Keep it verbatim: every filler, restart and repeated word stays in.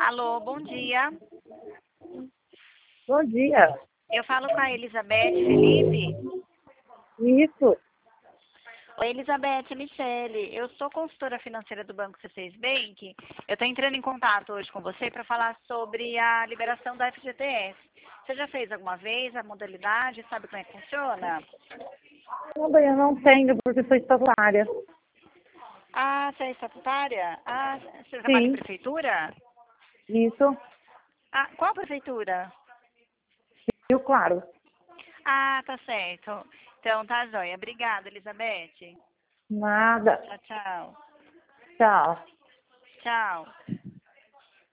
Alô, bom dia. Bom dia. Eu falo com a Elizabeth Felipe. Isso. Oi, Elizabeth Michele. Eu sou consultora financeira do Banco C seis Bank. Eu estou entrando em contato hoje com você para falar sobre a liberação da F G T S. Você já fez alguma vez a modalidade? Sabe como é que funciona? Também eu não tenho porque sou estatutária. Ah, você é estatutária? Ah, você trabalha em Sim, prefeitura? isso. Ah, qual prefeitura? Rio Claro. Ah, tá certo. Então, tá joia. Obrigada, Elizabeth. Nada. Tchau, tchau. Tchau. Tchau.